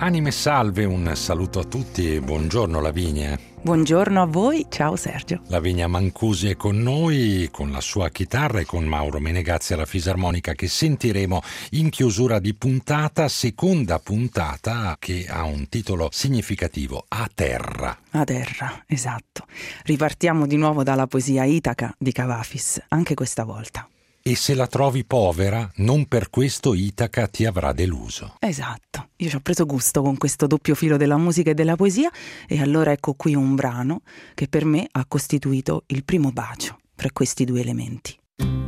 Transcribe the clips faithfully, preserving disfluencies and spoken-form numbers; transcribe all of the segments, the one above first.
Anime salve, un saluto a tutti e buongiorno Lavinia. Buongiorno a voi, ciao Sergio. Lavinia Mancusi è con noi, con la sua chitarra e con Mauro Menegazzi alla fisarmonica, che sentiremo in chiusura di puntata, seconda puntata che ha un titolo significativo, A Terra. A Terra, esatto. Ripartiamo di nuovo dalla poesia Itaca di Cavafis, anche questa volta. E se la trovi povera, non per questo Itaca ti avrà deluso. Esatto, io ci ho preso gusto con questo doppio filo della musica e della poesia, e allora ecco qui un brano che per me ha costituito il primo bacio fra questi due elementi.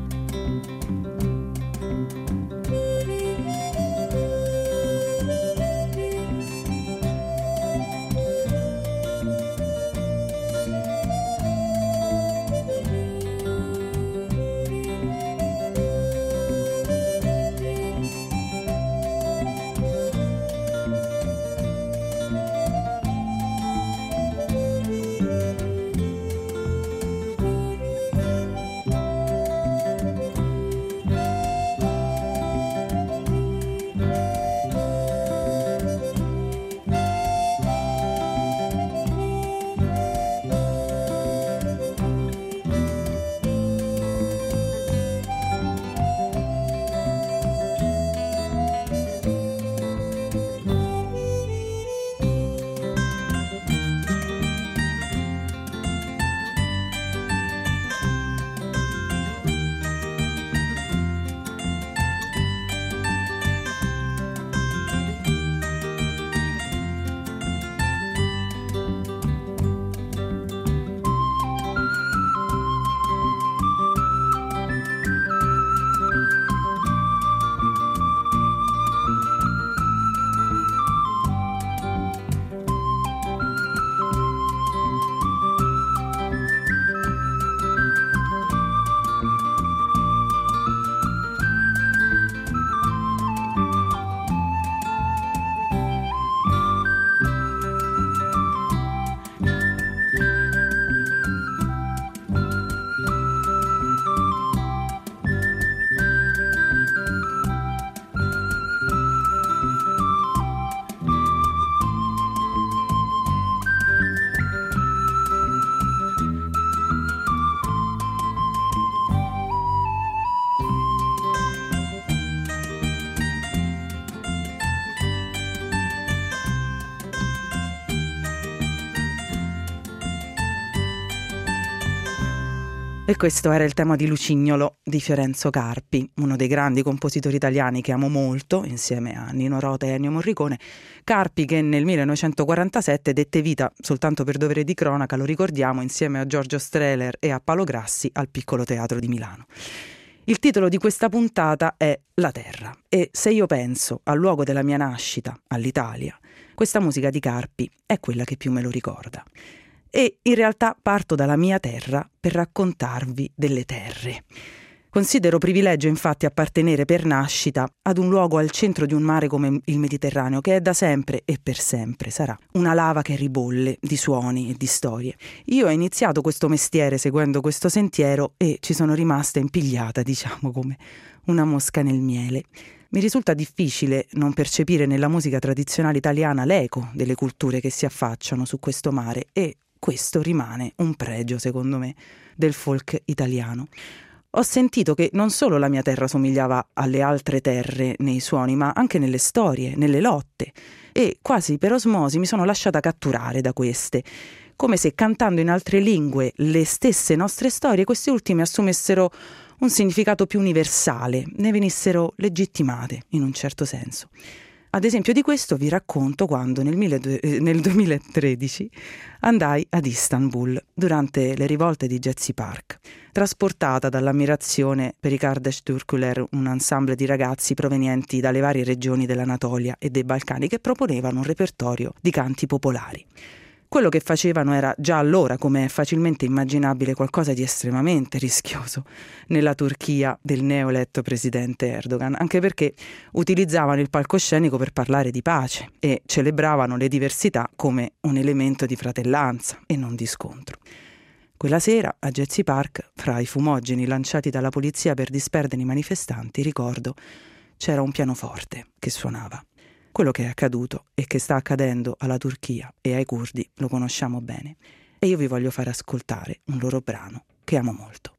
E questo era il tema di Lucignolo di Fiorenzo Carpi, uno dei grandi compositori italiani che amo molto, insieme a Nino Rota e Ennio Morricone. Carpi che nel millenovecentoquarantasette dette vita, soltanto per dovere di cronaca, lo ricordiamo, insieme a Giorgio Strehler e a Paolo Grassi al Piccolo Teatro di Milano. Il titolo di questa puntata è La Terra, e se io penso al luogo della mia nascita, all'Italia, questa musica di Carpi è quella che più me lo ricorda. E in realtà parto dalla mia terra per raccontarvi delle terre. Considero privilegio infatti appartenere per nascita ad un luogo al centro di un mare come il Mediterraneo, che è da sempre e per sempre sarà una lava che ribolle di suoni e di storie. Io ho iniziato questo mestiere seguendo questo sentiero e ci sono rimasta impigliata, diciamo, come una mosca nel miele. Mi risulta difficile non percepire nella musica tradizionale italiana l'eco delle culture che si affacciano su questo mare, e questo rimane un pregio, secondo me, del folk italiano. Ho sentito che non solo la mia terra somigliava alle altre terre nei suoni, ma anche nelle storie, nelle lotte, e quasi per osmosi mi sono lasciata catturare da queste, come se cantando in altre lingue le stesse nostre storie, queste ultime assumessero un significato più universale, ne venissero legittimate in un certo senso. Ad esempio di questo vi racconto quando nel, nel duemilatredici andai ad Istanbul durante le rivolte di Gezi Park, trasportata dall'ammirazione per i Kardeş Türküler, un ensemble di ragazzi provenienti dalle varie regioni dell'Anatolia e dei Balcani che proponevano un repertorio di canti popolari. Quello che facevano era già allora, come è facilmente immaginabile, qualcosa di estremamente rischioso nella Turchia del neoeletto presidente Erdogan, anche perché utilizzavano il palcoscenico per parlare di pace e celebravano le diversità come un elemento di fratellanza e non di scontro. Quella sera a Gezi Park, fra i fumogeni lanciati dalla polizia per disperdere i manifestanti, ricordo, c'era un pianoforte che suonava. Quello che è accaduto e che sta accadendo alla Turchia e ai curdi lo conosciamo bene. E io vi voglio fare ascoltare un loro brano che amo molto.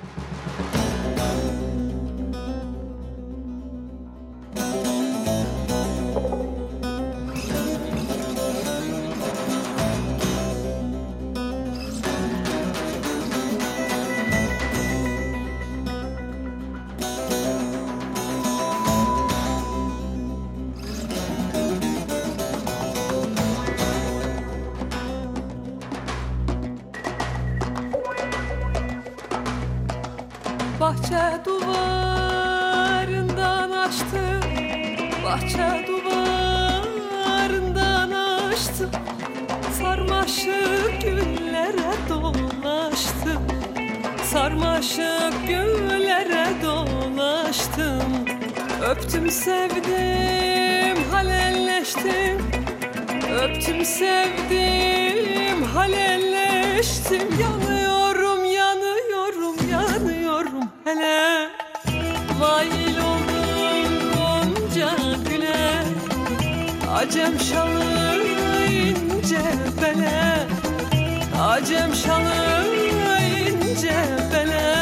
Bahçe duvarından açtım, bahçe duvarından açtım, sarmaşık güllere dolaştım, sarmaşık güllere dolaştım, öptüm sevdim halelleştim, öptüm sevdim halelleştim, yanıyorum yanıyorum yanıyorum hele, mail oldum gonca güle, acem şalı ince bele, acem şalı ince bele.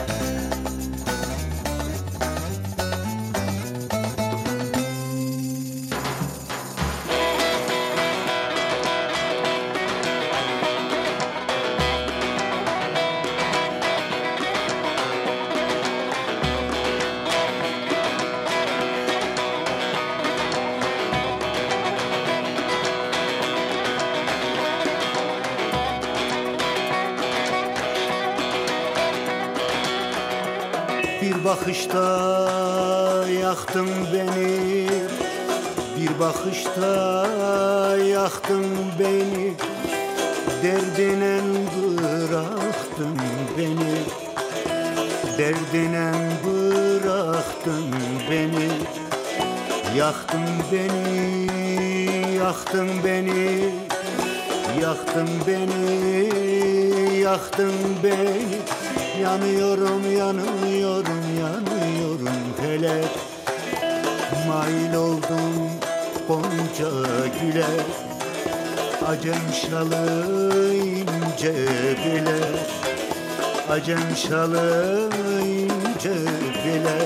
Bir bakışta yaktın beni, bir bakışta yaktın beni, derdine bıraktın beni, derdine bıraktın beni, yaktın beni, yaktın beni, yaktın beni, yaktın beni. Yanıyorum, yanıyorum, yanıyorum felek, mail oldum gonca güle, acem şalı ince bile, acem şalı ince bile.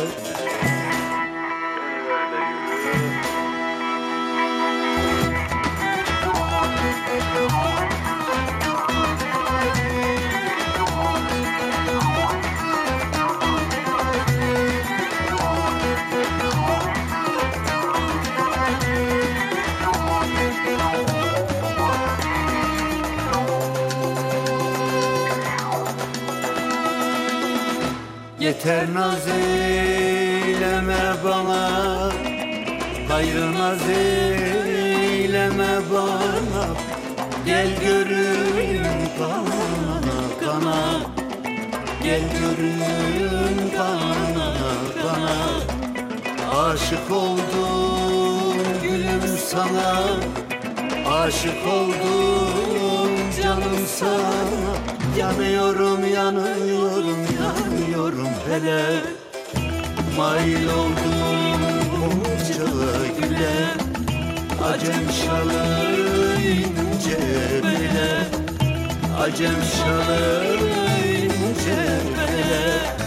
Yeter naz eyleme bana, gayrı naz eyleme bana, gel görün kana kana, gel görün kana kana. Aşık oldum gülüm sana, aşık oldum canım sana, yanıyorum yanıyorum yanıyorum hele, mail oldum gonca güle, acem şalı ince bile, acem şalı ince bile.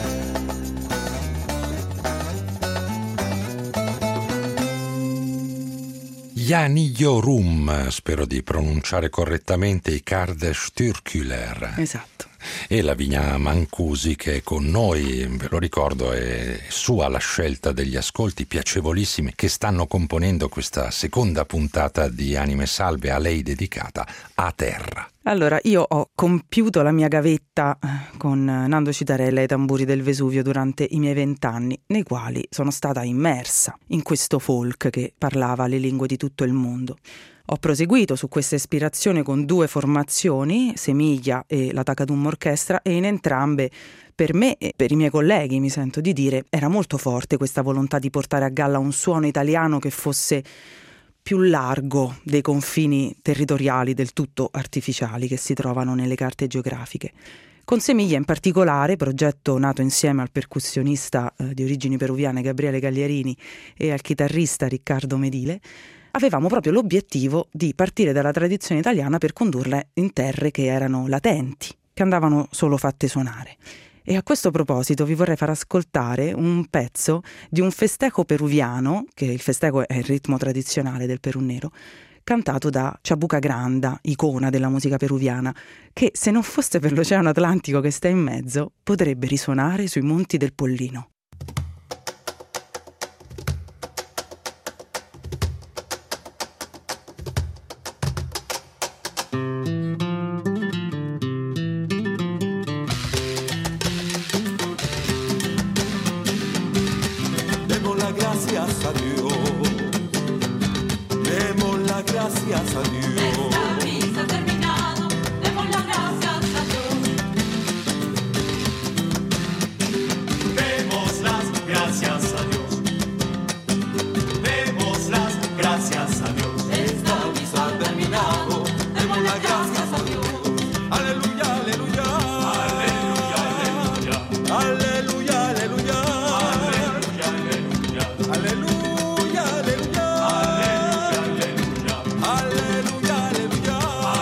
Yanıyorum, spero di pronunciare correttamente, i Kardeş Türküler. Esatto. E Lavinia Mancusi che è con noi, ve lo ricordo, è sua la scelta degli ascolti piacevolissimi che stanno componendo questa seconda puntata di Anime Salve, a lei dedicata, A Terra. Allora, io ho compiuto la mia gavetta con Nando Citarella e i tamburi del Vesuvio durante i miei vent'anni, nei quali sono stata immersa in questo folk che parlava le lingue di tutto il mondo. Ho proseguito su questa ispirazione con due formazioni, Semiglia e la Takadum Orchestra, e in entrambe, per me e per i miei colleghi, mi sento di dire, era molto forte questa volontà di portare a galla un suono italiano che fosse più largo dei confini territoriali del tutto artificiali che si trovano nelle carte geografiche. Con Semiglia in particolare, progetto nato insieme al percussionista eh, di origini peruviane Gabriele Gagliarini e al chitarrista Riccardo Medile, avevamo proprio l'obiettivo di partire dalla tradizione italiana per condurla in terre che erano latenti, che andavano solo fatte suonare. E a questo proposito vi vorrei far ascoltare un pezzo di un festejo peruviano, che il festejo è il ritmo tradizionale del Perù nero, cantato da Chabuca Granda, icona della musica peruviana, che se non fosse per l'Oceano Atlantico che sta in mezzo, potrebbe risuonare sui monti del Pollino. Gracias a Dios, demos las gracias a Dios. Esta misa ha terminado, demos las gracias a Dios. Demos las gracias a Dios. Demos las gracias a Dios. Esta misa ha terminado, demos las gracias a Dios. Aleluya, aleluya. Aleluya, aleluya. Aleluya, aleluya. Aleluya, aleluya. Aleluya, aleluya.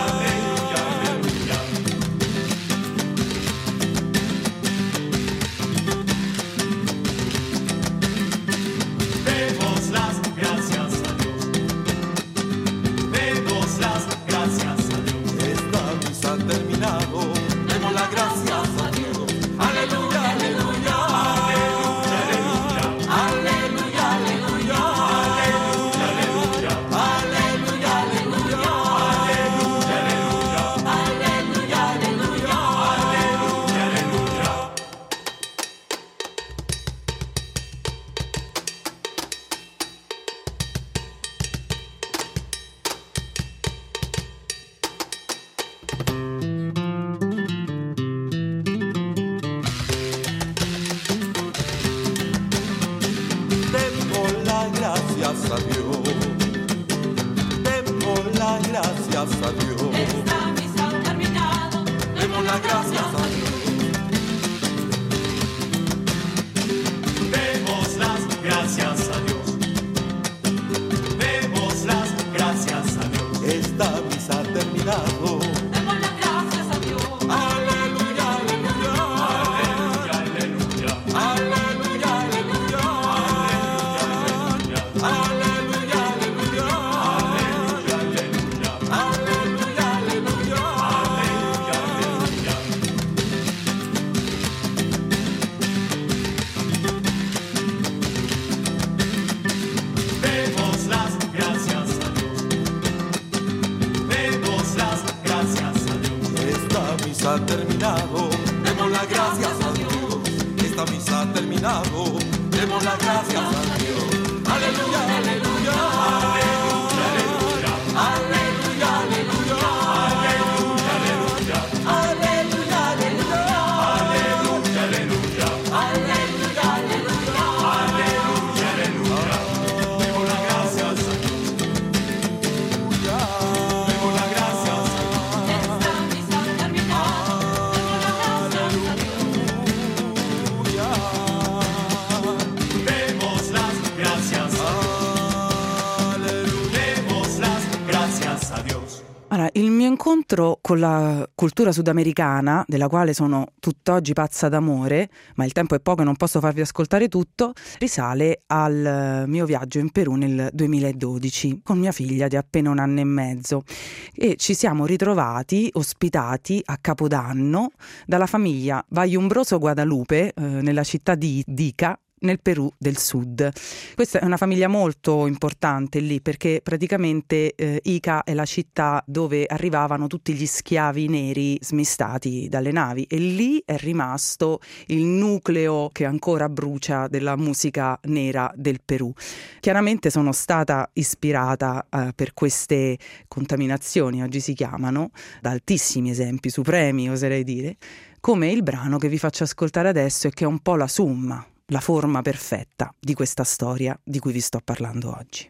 Demos las gracias a Dios. Demos las gracias a Dios. Esta misa ha terminado. Demos las gracias a Dios. Aleluya, aleluya. Gracias a Dios, demos las gracias a Dios. Esta misa ha terminado, demos las gracias a Dios. Demos las gracias a Dios. Demos las gracias a Dios. Esta misa ha terminado. Demos las gracias a Dios. Aleluya, aleluya. Aleluya, aleluya. Aleluya, aleluya. Aleluya, aleluya. Aleluya, aleluya. Aleluya, aleluya. Demos las gracias a Dios. Demos las gracias a Dios. Esta misa ha terminado. Demos las gracias a Dios. Esta misa ha terminado. Demos las gracias a Dios. Aleluya, aleluya. Aleluya, aleluya. Aleluya, aleluya. Aleluya, aleluya. Aleluya, aleluya. Aleluya, aleluya. Aleluya, aleluya. Aleluya, aleluya. Demos las gracias a Dios. Demos las gracias a Dios. Esta misa ha terminado, demos las gracias a Dios. Demos las gracias a Dios. Demos las gracias a Dios. Allora, il mio incontro con la cultura sudamericana, della quale sono tutt'oggi pazza d'amore, ma il tempo è poco e non posso farvi ascoltare tutto, risale al mio viaggio in Perù nel duemiladodici con mia figlia di appena un anno e mezzo, e ci siamo ritrovati ospitati a Capodanno dalla famiglia Vayumbroso Guadalupe eh, nella città di Ica, nel Perù del Sud. Questa è una famiglia molto importante lì, perché praticamente eh, Ica è la città dove arrivavano tutti gli schiavi neri smistati dalle navi, e lì è rimasto il nucleo che ancora brucia della musica nera del Perù. Chiaramente sono stata ispirata eh, per queste contaminazioni, oggi si chiamano, da altissimi esempi, supremi oserei dire, come il brano che vi faccio ascoltare adesso e che è un po' la summa, la forma perfetta di questa storia di cui vi sto parlando oggi.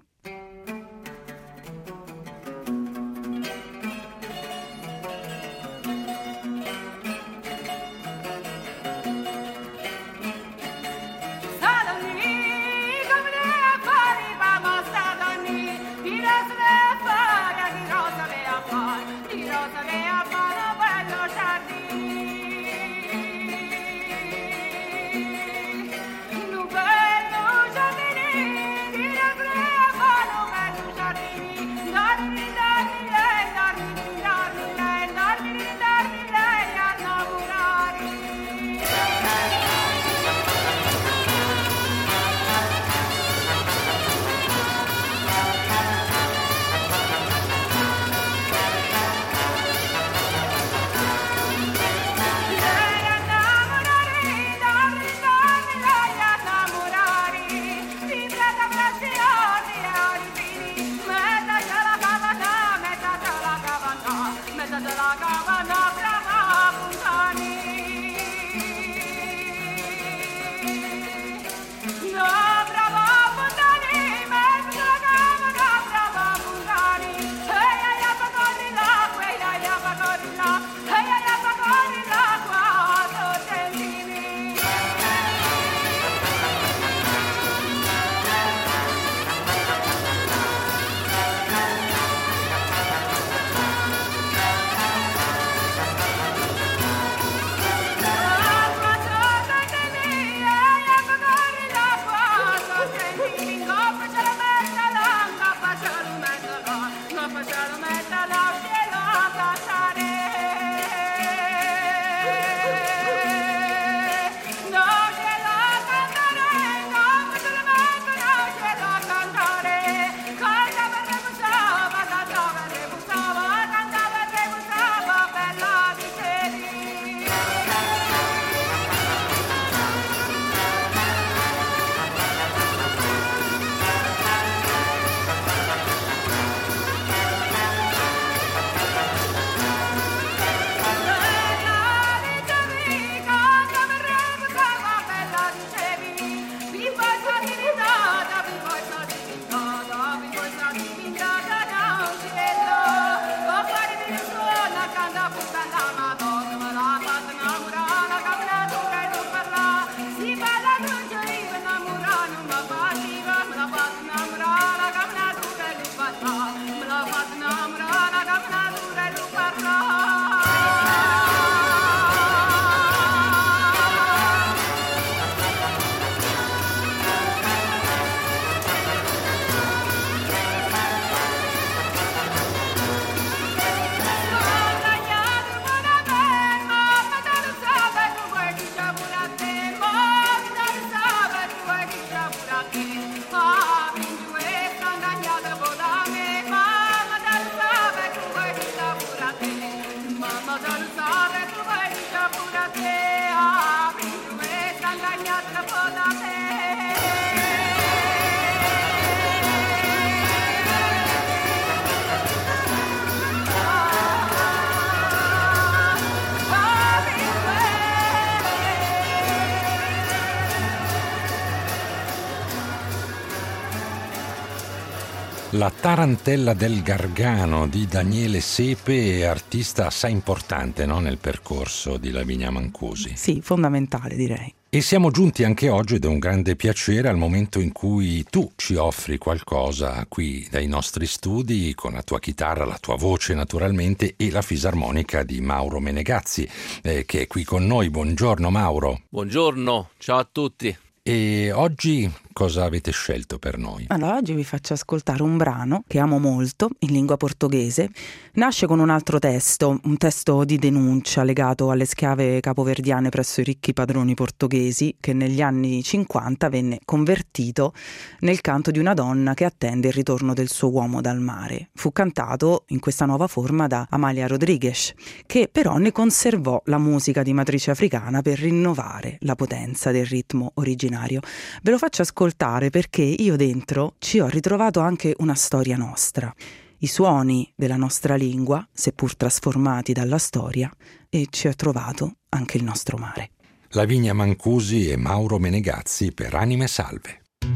La tarantella del Gargano di Daniele Sepe, artista assai importante, no? Nel percorso di Lavinia Mancusi. Sì, fondamentale direi. E siamo giunti anche oggi, ed è un grande piacere, al momento in cui tu ci offri qualcosa qui dai nostri studi, con la tua chitarra, la tua voce naturalmente, e la fisarmonica di Mauro Menegazzi, eh, che è qui con noi. Buongiorno Mauro. Buongiorno, ciao a tutti. E oggi cosa avete scelto per noi? Allora, oggi vi faccio ascoltare un brano che amo molto, in lingua portoghese. Nasce con un altro testo, un testo di denuncia legato alle schiave capoverdiane presso i ricchi padroni portoghesi, che negli anni cinquanta venne convertito nel canto di una donna che attende il ritorno del suo uomo dal mare. Fu cantato in questa nuova forma da Amália Rodrigues, che però ne conservò la musica di matrice africana per rinnovare la potenza del ritmo originario. Ve lo faccio ascoltare perché io dentro ci ho ritrovato anche una storia nostra, i suoni della nostra lingua, seppur trasformati dalla storia, e ci ho trovato anche il nostro mare. Lavinia Mancusi e Mauro Menegazzi per Anime Salve.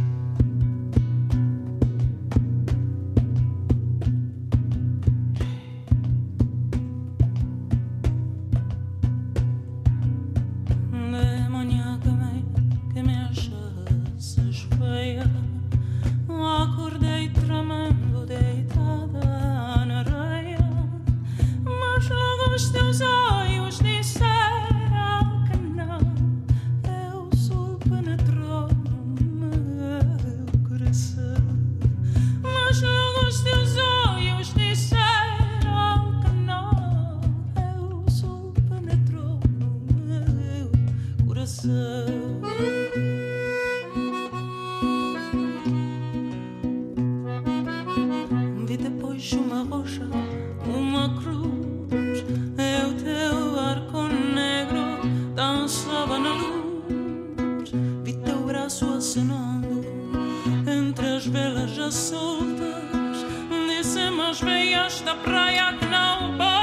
Acordei tramando deitada na areia, mas logo os teus olhos disseram que não. É o sol penetrou no meu coração, mas logo os teus olhos disseram que não. É o sol penetrou no meu coração. Uma rocha, uma cruz, é o teu arco negro, dançava na luz. Vi teu braço acenando entre as velas já soltas. Disse, mas vem esta praia que não volta.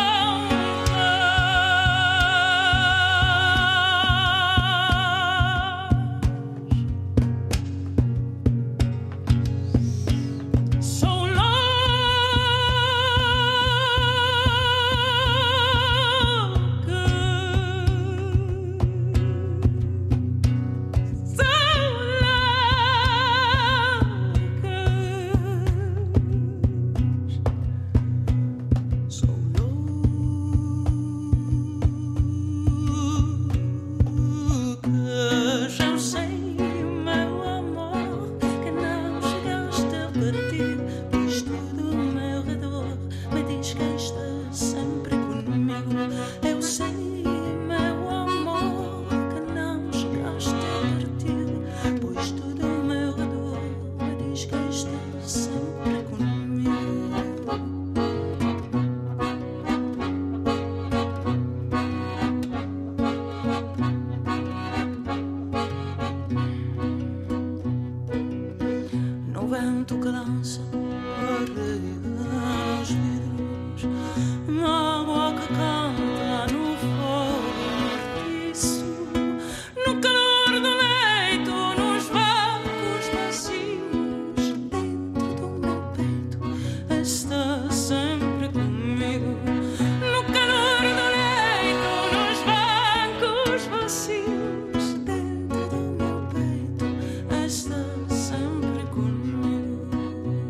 Sempre comigo.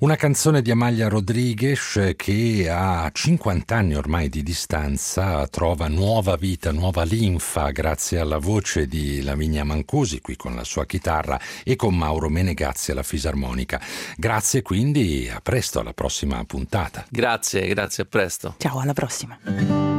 Una canzone di Amalia Rodriguez che a cinquanta anni ormai di distanza trova nuova vita, nuova linfa grazie alla voce di Lavinia Mancusi qui con la sua chitarra e con Mauro Menegazzi alla fisarmonica. Grazie quindi, a presto, alla prossima puntata. Grazie, grazie, a presto. Ciao, alla prossima.